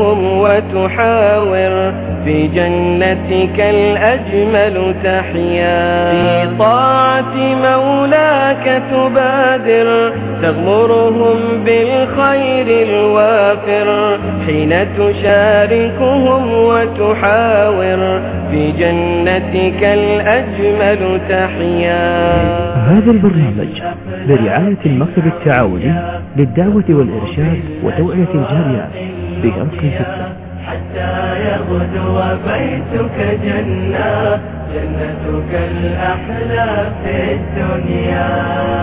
وتحاور في جنتك الأجمل تحيا في طاعة مولاك تبادر تغمرهم بالخير الوافر حين تشاركهم وتحاور في جنتك الأجمل تحيا. هذا البرنامج برعاية المكتب التعاوني للدعوة والإرشاد وتوعية الجاليات بشرق جدة. حتى يغدو بيتك جنة جنتك الأحلى في الدنيا.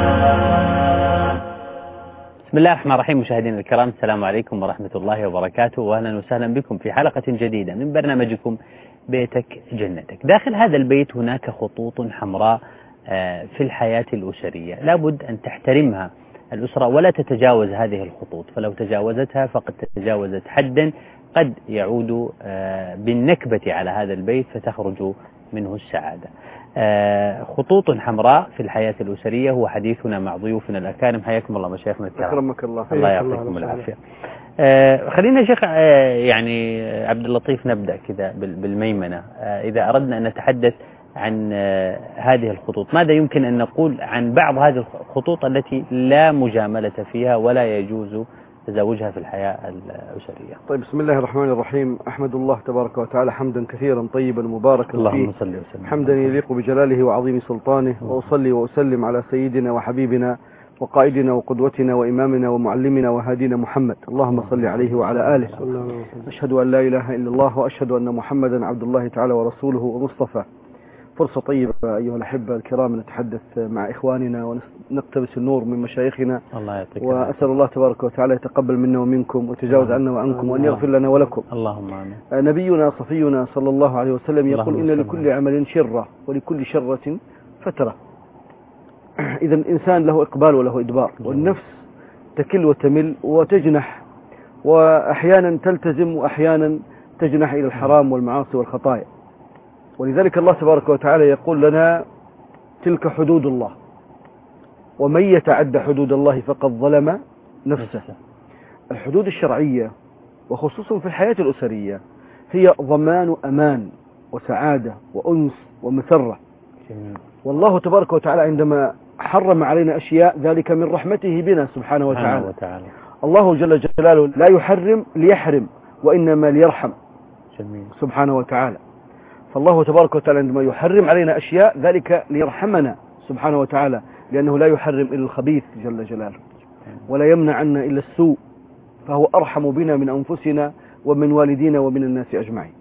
بسم الله الرحمن الرحيم. مشاهدينا الكرام، السلام عليكم ورحمة الله وبركاته، وأهلا وسهلا بكم في حلقة جديدة من برنامجكم بيتك جنتك. داخل هذا البيت هناك خطوط حمراء في الحياة الأسرية لابد أن تحترمها الأسرة ولا تتجاوز هذه الخطوط، فلو تجاوزتها فقد تجاوزت حدا قد يعود بالنكبة على هذا البيت فتخرج منه السعادة. خطوط حمراء في الحياة الأسرية هو حديثنا مع ضيوفنا الأكارم. حياكم الله مشايخنا الكرام. أكرمك الله. الله يعطيكم العافية. خلينا شيخ يعني عبد اللطيف نبدأ كذا بالميمنة. إذا أردنا أن نتحدث عن هذه الخطوط ماذا يمكن أن نقول عن بعض هذه الخطوط التي لا مجاملة فيها ولا يجوز تزاوجها في الحياة الأسرية؟ طيب، بسم الله الرحمن الرحيم. أحمد الله تبارك وتعالى حمدا كثيرا طيبا مباركا فيه، اللهم صل وسلم، حمدا يليق بجلاله وعظيم سلطانه، وأصلي وأسلم على سيدنا وحبيبنا وقائدنا وقدوتنا وإمامنا ومعلمنا وهادينا محمد، اللهم صل عليه وعلى آله. أشهد أن لا إله إلا الله وأشهد أن محمدا عبد الله تعالى ورسوله ومصطفى. فرصة طيبة أيها الأحبة الكرام نتحدث مع إخواننا ونقتبس النور من مشايخنا، وأسأل الله تبارك وتعالى يتقبل منا ومنكم وتجاوز عنا وعنكم وأن يغفر لنا ولكم. اللهم آمين. نبينا صفينا صلى الله عليه وسلم يقول إن لكل عمل شرة ولكل شرة فترة. إذا الإنسان له إقبال وله إدبار، والنفس تكل وتمل وتجنح، وأحيانا تلتزم وأحيانا تجنح إلى الحرام والمعاصي والخطايا. ولذلك الله تبارك وتعالى يقول لنا تلك حدود الله ومن يتعد حدود الله فقد ظلم نفسه. الحدود الشرعية وخصوصا في الحياة الأسرية هي ضمان أمان وسعادة وأنس ومسرة. والله تبارك وتعالى عندما حرم علينا أشياء ذلك من رحمته بنا سبحانه وتعالى. الله جل جلاله لا يحرم ليحرم وإنما ليرحم سبحانه وتعالى. فالله تبارك وتعالى عندما يحرم علينا أشياء ذلك ليرحمنا سبحانه وتعالى، لأنه لا يحرم إلا الخبيث جل جلاله ولا يمنع عنا إلا السوء، فهو أرحم بنا من أنفسنا ومن والدينا ومن الناس أجمعين.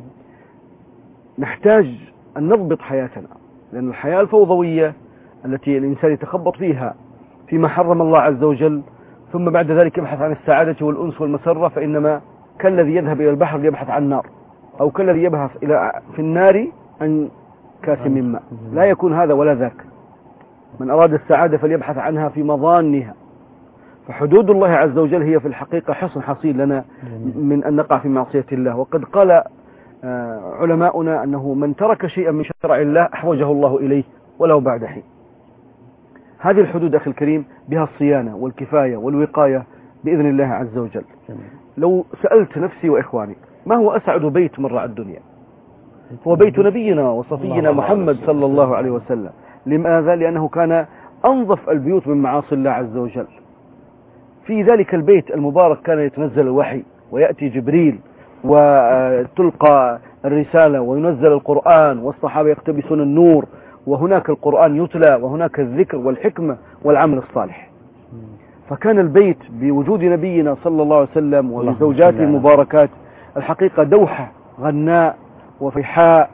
نحتاج أن نضبط حياتنا، لأن الحياة الفوضوية التي الإنسان يتخبط فيها فيما حرم الله عز وجل ثم بعد ذلك يبحث عن السعادة والأنس والمسرة، فإنما كالذي يذهب إلى البحر ليبحث عن نار، أو كالذي يبحث في النار عن كاس من ماء. لا يكون هذا ولا ذاك. من أراد السعادة فليبحث عنها في مظانها. فحدود الله عز وجل هي في الحقيقة حصن حصين لنا من أن نقع في معصية الله. وقد قال علماؤنا أنه من ترك شيئا من شرع الله أحوجه الله إليه ولو بعد حين. هذه الحدود أخي الكريم بها الصيانة والكفاية والوقاية بإذن الله عز وجل. لو سألت نفسي وإخواني ما هو أسعد بيت مر على الدنيا؟ هو بيت نبينا وصفينا محمد صلى الله عليه وسلم. لماذا؟ لأنه كان أنظف البيوت من معاصي الله عز وجل. في ذلك البيت المبارك كان يتنزل الوحي ويأتي جبريل وتلقى الرسالة وينزل القرآن والصحابة يقتبسون النور، وهناك القرآن يتلى وهناك الذكر والحكمة والعمل الصالح. فكان البيت بوجود نبينا صلى الله عليه وسلم وبزوجاته المباركات الحقيقة دوحة غناء وفيحاء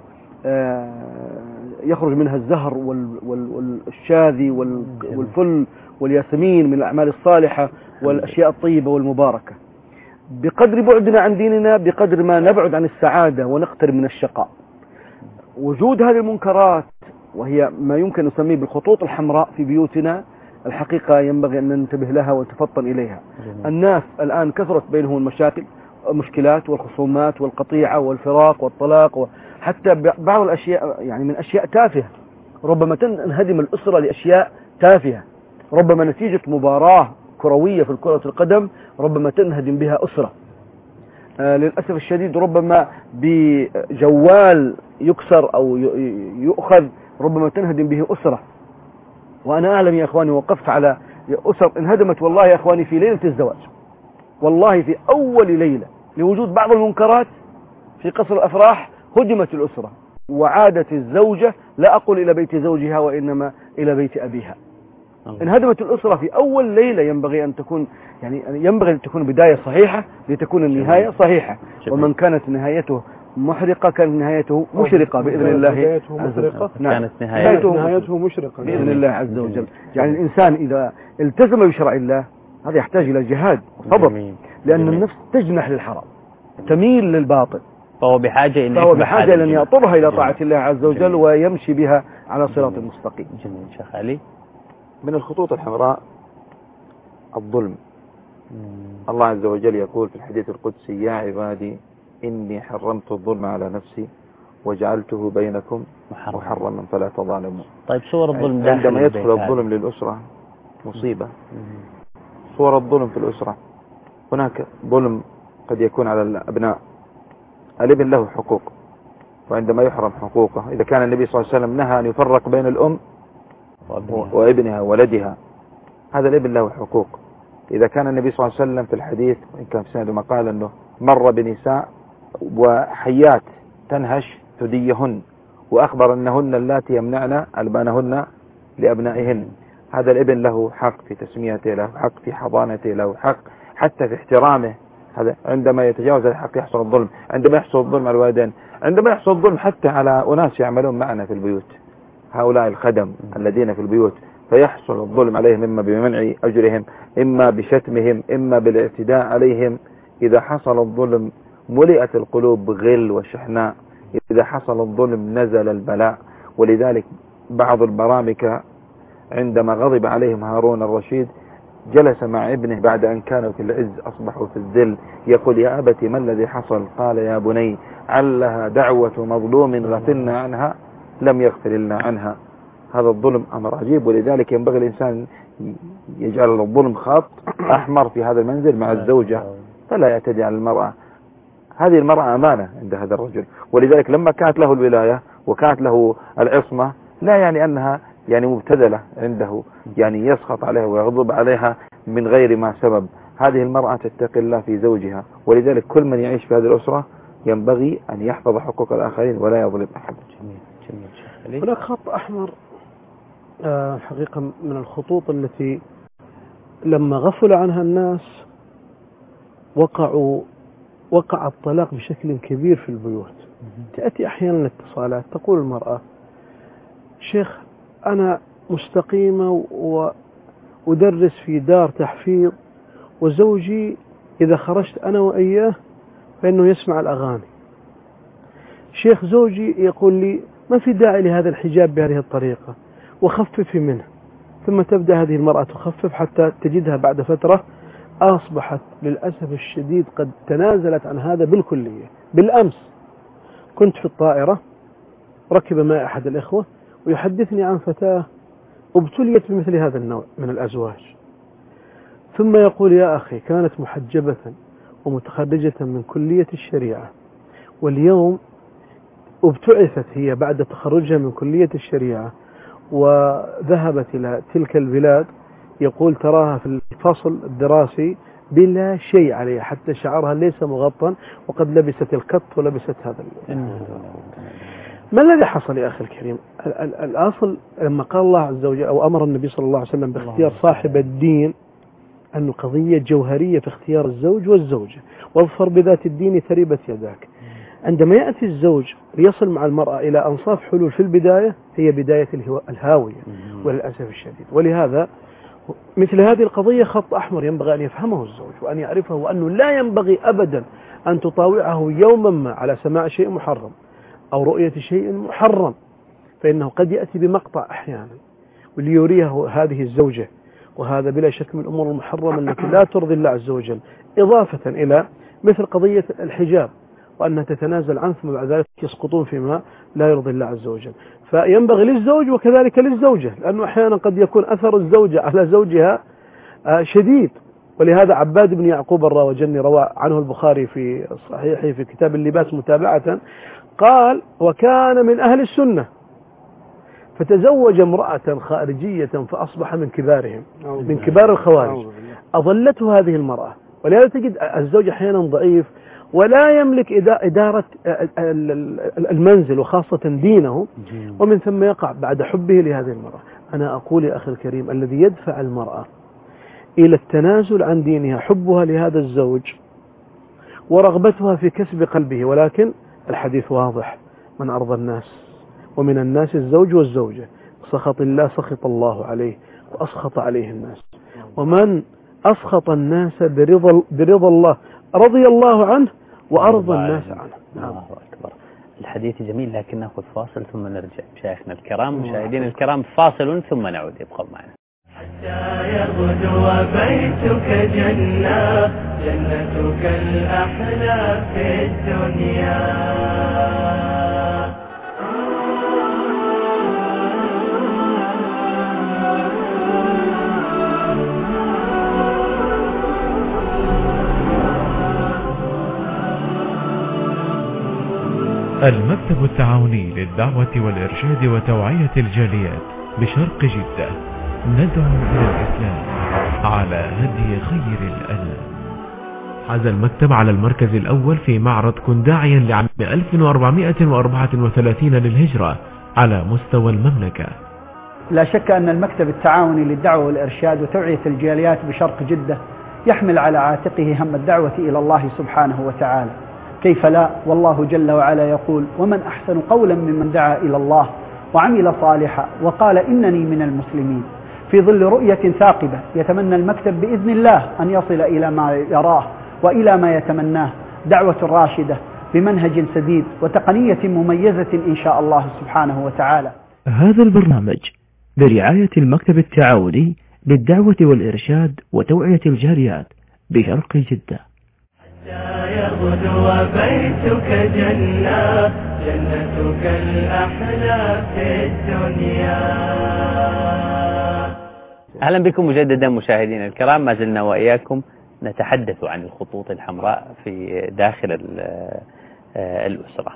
يخرج منها الزهر والشاذي والفل والياسمين من الأعمال الصالحة والأشياء الطيبة والمباركة. بقدر بعدنا عن ديننا بقدر ما نبعد عن السعادة ونقترب من الشقاء. وجود هذه المنكرات وهي ما يمكن نسميه بالخطوط الحمراء في بيوتنا الحقيقة ينبغي أن ننتبه لها ونتفطن إليها. الناس الآن كثرت بينهم المشكلات والخصومات والقطيعة والفراق والطلاق، وحتى بعض الأشياء يعني من أشياء تافهة. ربما تنهدم الأسرة لأشياء تافهة، ربما نتيجة مباراة كروية في كرة القدم ربما تنهدم بها أسرة. للأسف الشديد ربما بجوال يكسر أو يؤخذ ربما تنهدم به أسرة. وأنا أعلم يا أخواني، وقفت على أسر انهدمت والله يا أخواني في ليلة الزواج، والله في أول ليلة لوجود بعض المنكرات في قصر الأفراح هدمت الأسرة، وعادت الزوجة لا أقول إلى بيت زوجها وإنما إلى بيت أبيها. انهدمت الأسرة في أول ليلة. ينبغي أن تكون ينبغي أن تكون بداية صحيحة لتكون النهاية صحيحة. ومن كانت نهايته محرقة كانت نهايته مشرقة بإذن الله. بدايته محرقة كانت نهايته مشرقة بإذن الله عز وجل. يعني الإنسان إذا التزم بشرع الله هذا يحتاج إلى جهاد وصبر، لأن النفس تجنح للحرام، تميل للباطل، فهو بحاجة إلى أن يأطرها إلى طاعة الله عز وجل ويمشي بها على صراط مستقيم. جميل. شيخ علي، من الخطوط الحمراء الظلم. الله عز وجل يقول في الحديث القدسي: يا عبادي إني حرمت الظلم على نفسي وجعلته بينكم محرما فلا تظالموا. طيب صور الظلم عندما يدخل الظلم للأسرة مصيبة. صور الظلم في الأسرة، هناك ظلم قد يكون على الأبناء. الابن له حقوق، وعندما يحرم حقوقه، إذا كان النبي صلى الله عليه وسلم نهى أن يفرق بين الأم وابنها ولدها، هذا الابن له حقوق. إذا كان النبي صلى الله عليه وسلم في الحديث وإن كان في سنده ما قال أنه مر بنساء وحيات تنهش ثديهن، وأخبر أنهن اللاتي يمنعن ألبانهن لأبنائهن، هذا الابن له حق في تسميته، له حق في حضانته، له حق حتى في احترامه. هذا عندما يتجاوز الحق يحصل الظلم. عندما يحصل الظلم على الوالدين، عندما يحصل الظلم حتى على أناس يعملون معنا في البيوت، هؤلاء الخدم الذين في البيوت، فيحصل الظلم عليهم إما بمنع أجرهم، إما بشتمهم، إما بالاعتداء عليهم. إذا حصل الظلم ملئت القلوب بغل وشحناء، إذا حصل الظلم نزل البلاء. ولذلك بعض البرامكة عندما غضب عليهم هارون الرشيد جلس مع ابنه بعد أن كانوا في العز أصبحوا في الذل، يقول: يا أبت ما الذي حصل؟ قال: يا بني علها دعوة مظلوم غفلنا عنها لم يغفر الله عنها. هذا الظلم أمر عجيب، ولذلك ينبغي الإنسان يجعل الظلم خط أحمر في هذا المنزل مع الزوجة، فلا يعتدي على المرأة. هذه المرأة أمانة عند هذا الرجل، ولذلك لما كانت له الولاية وكانت له العصمة لا يعني أنها مبتذلة عنده، يسخط عليها ويغضب عليها من غير ما سبب. هذه المرأة تتقي الله في زوجها، ولذلك كل من يعيش في هذه الأسرة ينبغي أن يحفظ حقوق الآخرين ولا يظلم أحد. جميل. هناك خط أحمر حقيقة من الخطوط التي لما غفل عنها الناس وقع الطلاق بشكل كبير في البيوت. تأتي أحيانا الاتصالات تقول المرأة: شيخ أنا مستقيمة وأدرس في دار تحفيظ، وزوجي إذا خرجت أنا وإياه فإنه يسمع الأغاني. شيخ زوجي يقول لي: ما في داعي لهذا الحجاب بهذه الطريقة وخففي منه. ثم تبدأ هذه المرأة تخفف حتى تجدها بعد فترة أصبحت للأسف الشديد قد تنازلت عن هذا بالكلية. بالأمس كنت في الطائرة، ركب معي أحد الإخوة ويحدثني عن فتاة ابتليت بمثل هذا النوع من الأزواج، ثم يقول: يا أخي كانت محجبة ومتخرجة من كلية الشريعة، واليوم ابتعثت هي بعد تخرجها من كلية الشريعة وذهبت إلى تلك البلاد، يقول تراها في الفصل الدراسي بلا شيء عليها، حتى شعرها ليس مغطى، وقد لبست القط ولبست هذا. ما الذي حصل يا أخي الكريم؟ الأصل لما قال الله عز وجل أو أمر النبي صلى الله عليه وسلم باختيار صاحب الدين، أنه قضية جوهرية في اختيار الزوج والزوجة، واظفر بذات الدين تربت يداك. عندما يأتي الزوج ليصل مع المرأة إلى أنصاف حلول في البداية، هي بداية الهاوية وللأسف الشديد. ولهذا مثل هذه القضية خط أحمر ينبغي أن يفهمه الزوج وأن يعرفه، وأنه لا ينبغي أبدا أن تطاوعه يوما ما على سماع شيء محرم أو رؤية شيء محرم، فإنه قد يأتي بمقطع أحيانا وليريه هذه الزوجة، وهذا بلا شك من الأمور المحرمة التي لا ترضي الله عز وجل، إضافة إلى مثل قضية الحجاب وأنها تتنازل عنه ثم بعد ذلك يسقطون فيما لا يرضي الله عز وجل. فينبغي للزوج وكذلك للزوجة، لأنه أحيانا قد يكون أثر الزوجة على زوجها شديد، ولهذا عباد بن يعقوب الراوجني روى عنه البخاري في صحيحه في كتاب اللباس متابعة، قال: وكان من أهل السنة فتزوج امرأة خارجية فأصبح من كبارهم، من كبار الخوارج. أضلته هذه المرأة. ولهذا تجد الزوج أحيانا ضعيف ولا يملك إدارة المنزل وخاصة دينه، ومن ثم يقع بعد حبه لهذه المرأة. أنا أقول يا أخي الكريم، الذي يدفع المرأة إلى التنازل عن دينها حبها لهذا الزوج ورغبتها في كسب قلبه. ولكن الحديث واضح: من أرضى الناس، ومن الناس الزوج والزوجة، سخط الله سخط الله عليه وأسخط عليه الناس، ومن أسخط الناس برضا الله رضي الله عنه وأرضى الناس عنه. الله أكبر. الحديث جميل، لكن نأخذ فاصل ثم نرجع. مشايخنا الكرام، مشاهدين الكرام، فاصل ثم نعود، ابقوا معنا. حتى يغدو بيتك جنة، جنتك الأحلى في الدنيا. المكتب التعاوني للدعوة والإرشاد وتوعية الجاليات بشرق جدة، ندعو إلى الإسلام على هدي خير الأنام. حاز المكتب على المركز الأول في معرض كنداعيا لعام 1434 للهجرة على مستوى المملكة. لا شك أن المكتب التعاوني للدعوة والإرشاد وتوعية الجاليات بشرق جدة يحمل على عاتقه هم الدعوة إلى الله سبحانه وتعالى. كيف لا، والله جل وعلا يقول: ومن أحسن قولا ممن دعا إلى الله وعمل صالحا وقال إنني من المسلمين. في ظل رؤية ثاقبة يتمنى المكتب بإذن الله أن يصل إلى ما يراه وإلى ما يتمناه، دعوة راشدة بمنهج سديد وتقنية مميزة إن شاء الله سبحانه وتعالى. هذا البرنامج برعاية المكتب التعاوني للدعوة والإرشاد وتوعية الجاليات بشرق جدة. حتى يغدو بيتك جنة، جنتك الأحلى في الدنيا. أهلا بكم مجددا مشاهدينا الكرام، ما زلنا وإياكم نتحدث عن الخطوط الحمراء في داخل الأسرة.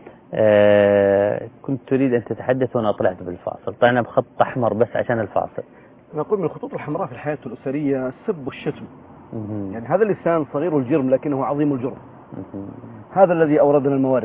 كنت تريد أن تتحدث وأنا طلعت بالفاصل، طلعنا بخط أحمر بس عشان الفاصل. نقول من الخطوط الحمراء في الحياة الأسرية السب والشتم. يعني هذا اللسان صغير الجرم لكنه عظيم الجرم. هذا الذي أوردنا الموارد.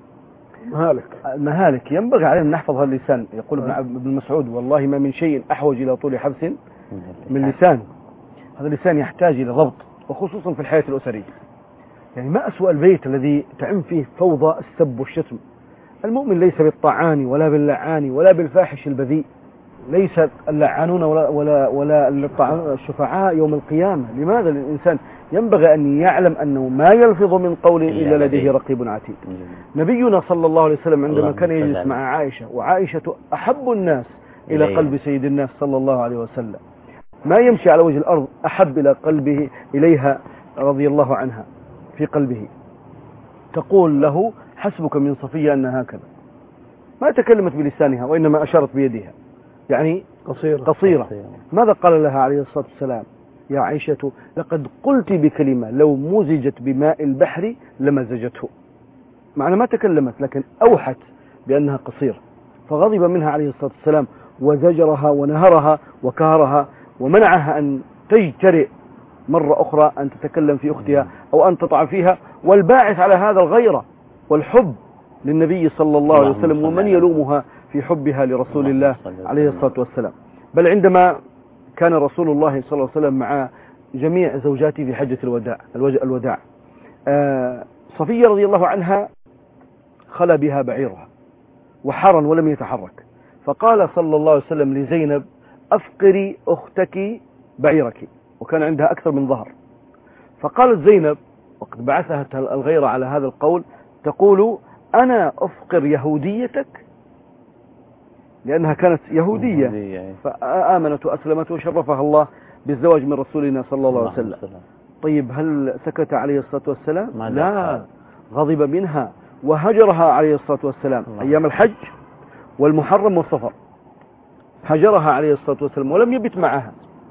مهالك ينبغي علينا أن نحفظ هذا اللسان. يقول ابن مسعود: والله ما من شيء أحوج إلى طول حبس من لسان. هذا اللسان يحتاج إلى ضبط، وخصوصا في الحياة الأسرية. يعني ما أسوأ البيت الذي تعم فيه فوضى السب والشتم. المؤمن ليس بالطعان ولا باللعان ولا بالفاحش البذيء. ليس اللعانون ولا الشفعاء يوم القيامة. لماذا؟ الإنسان ينبغي أن يعلم أنه ما يلفظ من قول إلا لديه رقيب عتيد. نبينا صلى الله عليه وسلم عندما كان يجلس مع عائشة، وعائشة أحب الناس إلى قلب سيد الناس صلى الله عليه وسلم، ما يمشي على وجه الأرض أحب إلى قلبه إليها رضي الله عنها في قلبه. تقول له: حسبك من صفية أن هكذا. ما تكلمت بلسانها وإنما أشارت بيدها، يعني قصيرة. ماذا قال لها عليه الصلاة والسلام؟ يا عائشة لقد قلت بكلمة لو مزجت بماء البحر لمزجته. معنى ما تكلمت لكن أوحت بأنها قصيرة، فغضب منها عليه الصلاة والسلام وزجرها ونهرها وكهرها ومنعها أن تجترئ مرة أخرى أن تتكلم في أختها أو أن تطع فيها. والباعث على هذا الغيرة والحب للنبي صلى الله عليه وسلم، ومن يلومها في حبها لرسول الله عليه الصلاة والسلام. بل عندما كان رسول الله صلى الله عليه وسلم مع جميع زوجاته في حجة الوداع، صفية رضي الله عنها خلا بها بعيرها وحرا ولم يتحرك، فقال صلى الله عليه وسلم لزينب: أفقري أختك بعيرك، وكان عندها أكثر من ظهر. فقالت زينب، وقد بعثها الغيرة على هذا القول، تقول: أنا أفقر يهوديتك، لأنها كانت يهودية فآمنت وأسلمت وشرفها الله بالزواج من رسولنا صلى الله عليه وسلم. طيب هل سكت عليه الصلاة والسلام؟ لا، غضب منها وهجرها عليه الصلاة والسلام أيام الحج والمحرم والصفر. هجرها عليه الصلاة والسلام ولم يبت معها،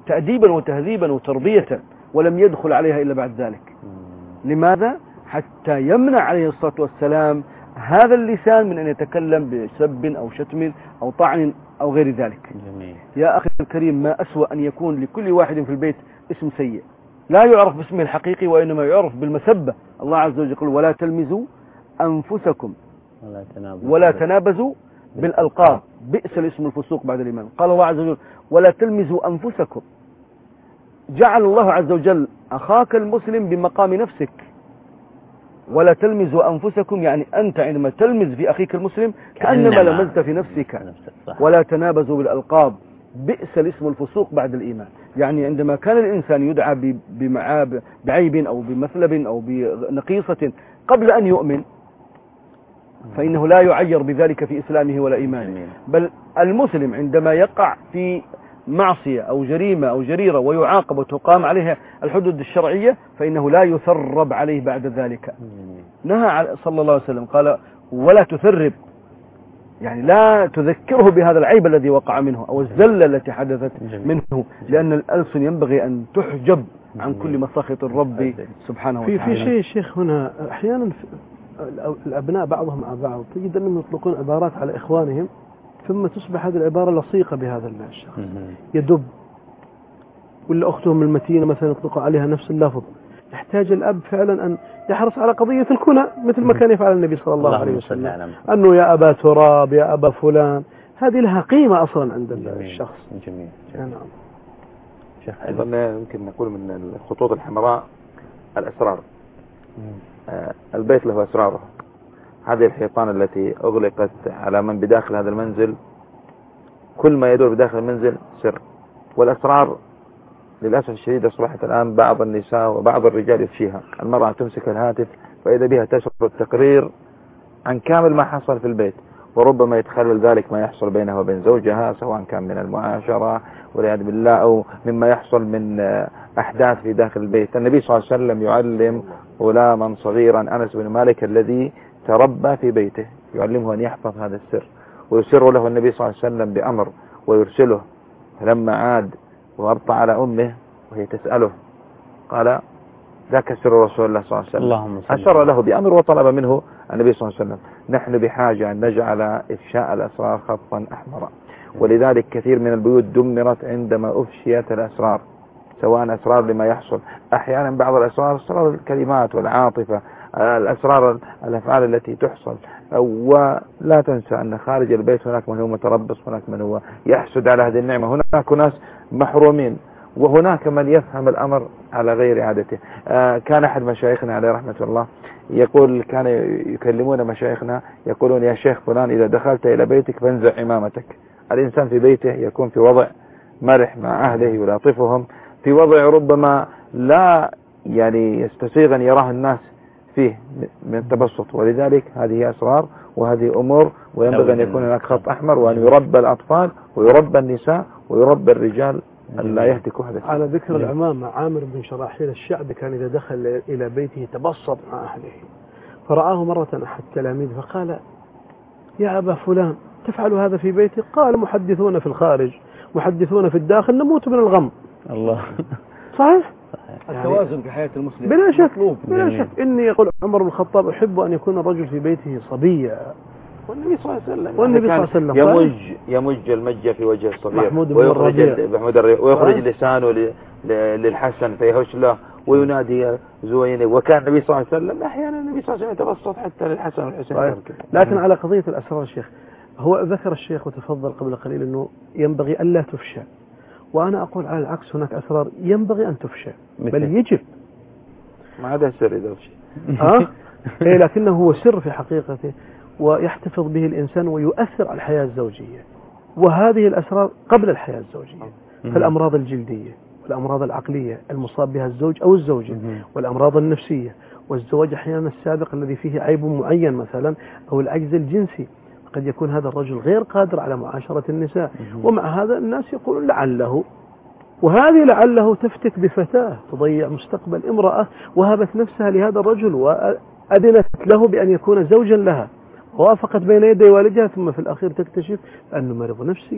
تأديبا وتهذيبا وتربية، ولم يدخل عليها إلا بعد ذلك. لماذا؟ حتى يمنع عليه الصلاة والسلام هذا اللسان من أن يتكلم بسب أو شتم أو طعن أو غير ذلك. جميل. يا أخي الكريم، ما أسوأ أن يكون لكل واحد في البيت اسم سيء لا يعرف باسمه الحقيقي وإنما يعرف بالمسبة. الله عز وجل يقول ولا تلمزوا أنفسكم ولا تنابزوا بالألقاب بئس الاسم الفسوق بعد الإيمان. قال الله عز وجل ولا تلمزوا أنفسكم. جعل الله عز وجل أخاك المسلم بمقام نفسك. ولا تلمزوا أنفسكم يعني أنت عندما تلمز في أخيك المسلم كأنما لمزت في نفسك. ولا تنابزوا بالألقاب بئس الاسم الفسوق بعد الإيمان. يعني عندما كان الإنسان يدعى بعيب أو بمثلب أو بنقيصة قبل أن يؤمن فإنه لا يعير بذلك في إسلامه ولا إيمانه، بل المسلم عندما يقع في معصية أو جريمة أو جريرة ويعاقب وتقام عليها الحدود الشرعية فإنه لا يثرب عليه بعد ذلك. نهى صلى الله عليه وسلم قال ولا تثرب، يعني لا تذكره بهذا العيب الذي وقع منه أو الزلة التي حدثت منه، لأن الألسن ينبغي أن تحجب عن كل مساخط الرب سبحانه وتعالى. في شيء شيخ هنا أحيانا الأبناء بعضهم مع بعض تجد أنهم يطلقون عبارات على إخوانهم ثم تصبح هذه العبارة لصيقة بهذا الشخص، يدب، ولا أختهم المتينة مثلا يطلقوا عليها نفس اللفظ. يحتاج الأب فعلا أن يحرص على قضية الكنى مثل ما كان يفعل النبي صلى الله عليه وسلم، أنه يا أبا تراب يا أبا فلان، هذه لها قيمة أصلا عند الشخص. جميل. نعم. أيضا يمكن نقول من الخطوط الحمراء الأسرار. البيت له أسراره. هذه الحيطان التي أغلقت على من بداخل هذا المنزل، كل ما يدور بداخل المنزل سر. والأسرار للأسف الشديد أصبحت الآن بعض النساء وبعض الرجال يفشيها. المرأة تمسك الهاتف فإذا بها تشر التقرير عن كامل ما حصل في البيت، وربما يتخلل ذلك ما يحصل بينها وبين زوجها سواء كان من المعاشرة والعياذ بالله أو مما يحصل من أحداث في داخل البيت. النبي صلى الله عليه وسلم يعلم غلاما صغيرا أنس بن مالك الذي تربى في بيته، يعلمه أن يحفظ هذا السر، ويسر له النبي صلى الله عليه وسلم بأمر ويرسله. فلما عاد وأبطأ على أمه وهي تسأله قال ذاك سر رسول الله صلى الله عليه وسلم، أشر له بأمر وطلب منه النبي صلى الله عليه وسلم. نحن بحاجة أن نجعل إفشاء الأسرار خطا أحمر، ولذلك كثير من البيوت دمرت عندما أفشيت الأسرار، سواء أسرار لما يحصل، أحيانا بعض الأسرار أسرار الكلمات والعاطفة، الأسرار الأفعال التي تحصل. ولا تنسى أن خارج البيت هناك من هو متربص، هناك من هو يحسد على هذه النعمة، هناك ناس محرومين، وهناك من يفهم الأمر على غير عادته. كان أحد مشايخنا عليه رحمة الله يقول، كان يكلمون مشايخنا يقولون يا شيخ فلان إذا دخلت إلى بيتك فانزع عمامتك. الإنسان في بيته يكون في وضع مرح مع أهله يلاطفهم، في وضع ربما لا يعني يستسيغ أن يراه الناس فيه من التبسط، ولذلك هذه أسرار وهذه أمور، وينبغي أن يكون هناك خط أحمر، وأن يربى الأطفال ويربى النساء ويربى الرجال أن لا يهتكوا هذا. على ذكر العمامة، عامر بن شراحيل الشعبي كان إذا دخل إلى بيته تبسط مع أهله، فرآه مرة أحد تلاميذ فقال يا أبا فلان تفعل هذا في بيتك؟ قال محدثون في الخارج محدثون في الداخل نموت من الغم. الله. صحيح. التوازن في حياة المسلم بلا شك بلا شك. إني يقول عمر بن الخطاب أحب أن يكون الرجل في بيته صبيا، والنبي صلى الله عليه وسلم يمج المجة في وجه الصغير ويخرج لسانه للحسن فيهش له وينادي زوينه. وكان النبي صلى الله عليه وسلم أحيانا النبي صلى الله عليه وسلم يتبسط حتى للحسن والحسين. لكن على قضية الأسرار الشيخ، هو ذكر الشيخ وتفضل قبل قليل أنه ينبغي ألا تفشى، وأنا أقول على العكس، هناك أسرار ينبغي أن تفشى بل يجب. ما هذا سر إذا أفشى إيه، لكنه هو سر في حقيقته ويحتفظ به الإنسان ويؤثر على الحياة الزوجية. وهذه الأسرار قبل الحياة الزوجية، فالأمراض الجلدية والأمراض العقلية المصاب بها الزوج أو الزوجة، والأمراض النفسية، والزواج أحيانا السابق الذي فيه عيب معين مثلا، أو العجز الجنسي، قد يكون هذا الرجل غير قادر على معاشرة النساء، ومع هذا الناس يقولون لعله، وهذه لعله تفتك بفتاة تضيع مستقبل امرأة وهبت نفسها لهذا الرجل وأذنت له بأن يكون زوجا لها، ووافقت بين يدي والدها، ثم في الأخير تكتشف أنه مريض نفسي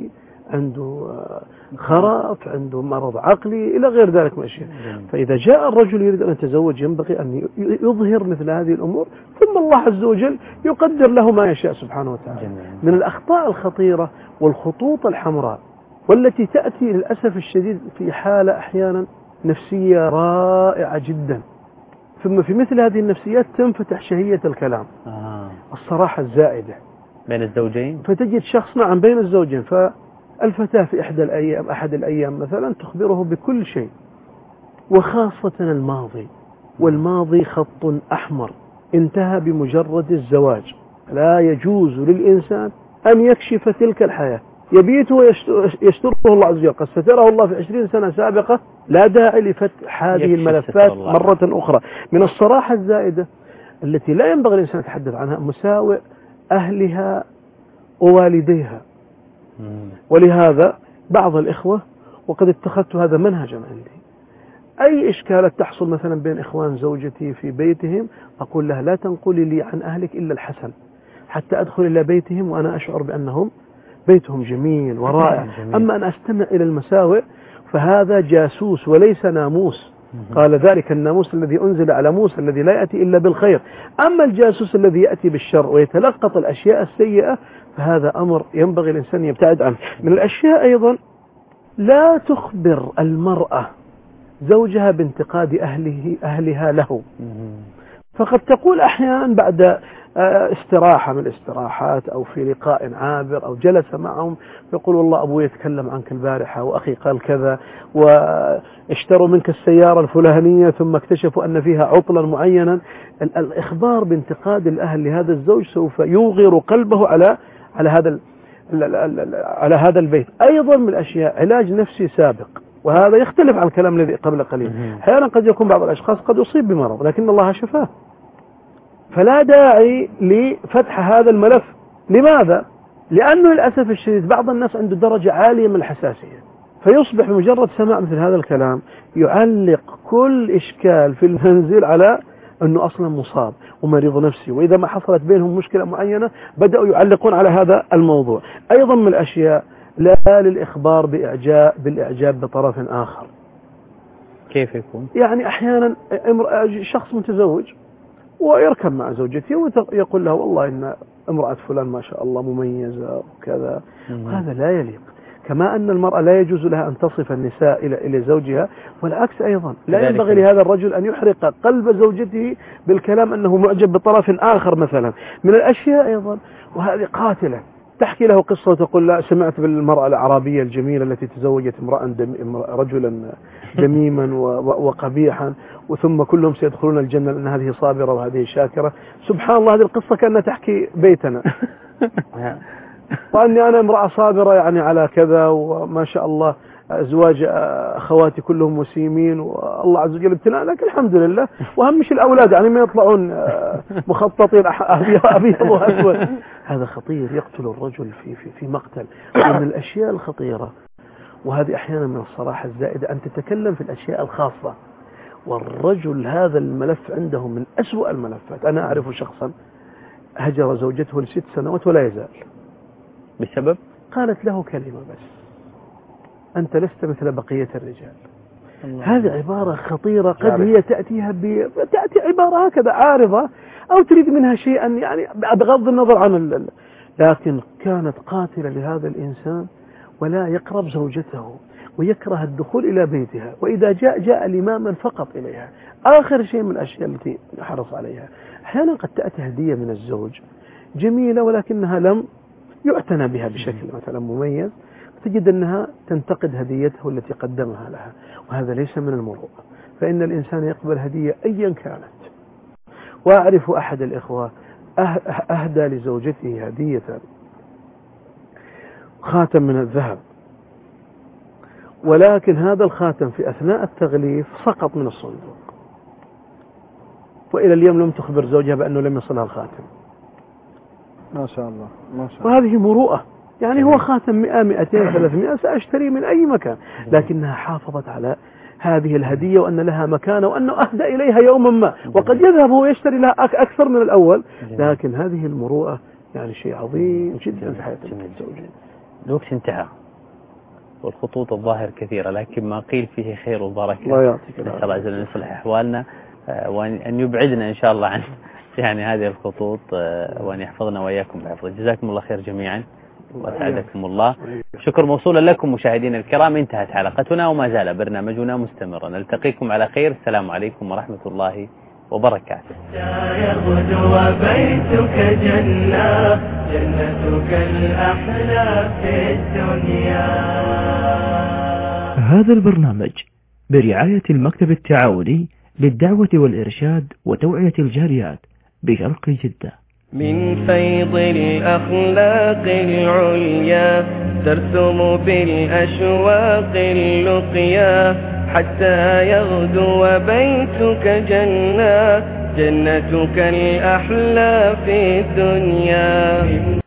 عنده خرف، عنده مرض عقلي إلى غير ذلك من الأشياء. فإذا جاء الرجل يريد أن يتزوج ينبغي أن يظهر مثل هذه الأمور، ثم الله عز وجل يقدر له ما يشاء سبحانه وتعالى. من الأخطاء الخطيرة والخطوط الحمراء والتي تأتي للأسف الشديد في حالة أحيانا نفسية رائعة جدا، ثم في مثل هذه النفسيات تنفتح شهية الكلام، الصراحة الزائدة بين الزوجين. فتجد شخص نعم بين الزوجين، فالفتاة في أحد الأيام مثلا تخبره بكل شيء، وخاصة الماضي، والماضي خط أحمر انتهى بمجرد الزواج. لا يجوز للإنسان أن يكشف تلك الحياة، يبيت ويستره الله عز وجل، قد ستره الله في 20 سنة سابقة، لا داعي لفتح هذه الملفات مرة أخرى. من الصراحة الزائدة التي لا ينبغي الإنسان يتحدث عنها مساوئ أهلها ووالديها. ولهذا بعض الإخوة، وقد اتخذت هذا منهجا عندي، أي إشكالات تحصل مثلا بين إخوان زوجتي في بيتهم أقول لها لا تنقلي لي عن أهلك إلا الحسن، حتى أدخل إلى بيتهم وأنا أشعر بأنهم بيتهم جميل ورائع. أما أن أستمع إلى المساوئ فهذا جاسوس وليس ناموس. قال ذلك الناموس الذي أنزل على موسى الذي لا يأتي إلا بالخير. أما الجاسوس الذي يأتي بالشر ويتلقط الأشياء السيئة فهذا أمر ينبغي الإنسان يبتعد عنه. من الأشياء أيضا لا تخبر المرأة زوجها بانتقاد أهلها له، فقد تقول أحيانا بعد استراحة من الاستراحات أو في لقاء عابر أو جلس معهم يقول والله أبوي يتكلم عنك البارحة وأخي قال كذا واشتروا منك السيارة الفلانية ثم اكتشفوا أن فيها عطلا معينا. الإخبار بانتقاد الأهل لهذا الزوج سوف يوغر قلبه على هذا البيت. أيضا من الأشياء علاج نفسي سابق، وهذا يختلف عن الكلام الذي قبل قليل. أحيانا قد يكون بعض الأشخاص قد يصيب بمرض لكن الله شفاه، فلا داعي لفتح هذا الملف. لماذا؟ لأنه للأسف الشديد بعض الناس عنده درجة عالية من الحساسية، فيصبح بمجرد سماع مثل هذا الكلام يعلق كل إشكال في المنزل على أنه أصلا مصاب ومريض نفسي، وإذا ما حصلت بينهم مشكلة معينة بدأوا يعلقون على هذا الموضوع. أيضا من الأشياء لا للإخبار بالإعجاب بطرف آخر. كيف يكون؟ يعني أحيانا شخص متزوج ويركب مع زوجته ويقول له والله إن امرأة فلان ما شاء الله مميزة وكذا، وهذا لا يليق. كما أن المرأة لا يجوز لها أن تصف النساء إلى زوجها، والعكس أيضا لا ينبغي لهذا الرجل أن يحرق قلب زوجته بالكلام أنه معجب بطرف آخر مثلا. من الأشياء أيضا وهذه قاتلة، تحكي له قصة وتقول لا سمعت بالمرأة الأعرابية الجميلة التي تزوجت رجلا دميما وقبيحا وثم كلهم سيدخلون الجنة لأن هذه صابرة وهذه شاكرة. سبحان الله، هذه القصة كأنها تحكي بيتنا وأني أنا امرأة صابرة يعني على كذا وما شاء الله أزواج أخواتي كلهم مسيمين والله عز وجل ابتلاء لك الحمد لله، وهم مش الأولاد يعني ما يطلعون مخططين أبيض وأسود. هذا خطير، يقتل الرجل في مقتل. ومن الأشياء الخطيرة، وهذه أحيانا من الصراحة الزائدة، أن تتكلم في الأشياء الخاصة، والرجل هذا الملف عنده من أسوأ الملفات. أنا أعرف شخصا هجر زوجته ل6 سنوات ولا يزال. بسبب؟ قالت له كلمة بس: أنت لست مثل بقية الرجال. هذه عبارة خطيرة، قد هي تأتي عبارة هكذا عارضة أو تريد منها شيئا يعني بغض النظر عن لكن كانت قاتلة لهذا الإنسان، ولا يقرب زوجته ويكره الدخول إلى بيتها، وإذا جاء لماما فقط إليها. آخر شيء من الأشياء التي حرص عليها، أحيانا قد تأتي هدية من الزوج جميلة ولكنها لم يعتنى بها بشكل مثلا مميز، تجد أنها تنتقد هديته التي قدمها لها، وهذا ليس من المروءة. فإن الإنسان يقبل هدية أيا كانت. وأعرف أحد الإخوة أهدى لزوجته هدية خاتم من الذهب، ولكن هذا الخاتم في أثناء التغليف سقط من الصندوق، وإلى اليوم لم تخبر زوجها بأنه لم يصلها الخاتم. ما شاء الله ما شاء الله. وهذه مروءة، يعني هو خاتم 100 200 300 سأشتري من أي مكان، لكنها حافظت على هذه الهدية وأن لها مكانة وأنه أهدى إليها يوما ما، وقد يذهب ويشتري لها أكثر من الأول، لكن هذه المروءة يعني شيء عظيم جدا في حياة الزوجين. الوقت انتهى، والخطوط الظاهر كثيرة، لكن ما قيل فيه خير وبركة. الله يعطيك نسأل الله عز وجل أن يصلح أحوالنا وأن يبعدنا إن شاء الله عن يعني هذه الخطوط، وأن يحفظنا وإياكم بحفظه. جزاكم الله خير جميعا وأسعدكم الله. شكر موصولا لكم مشاهدينا الكرام. انتهت حلقتنا وما زال برنامجنا مستمرا. نلتقيكم على خير. السلام عليكم ورحمة الله وبركاته. يغدو بيتك جنة، جنتك الأحلى في الدنيا. هذا البرنامج برعاية المكتب التعاوني للدعوة والإرشاد وتوعية الجاليات بشرق جدة. من فيض الأخلاق العليا ترسم بالأشواق اللقيا، حتى يغدو بيتك جنة، جنتك الأحلى في الدنيا.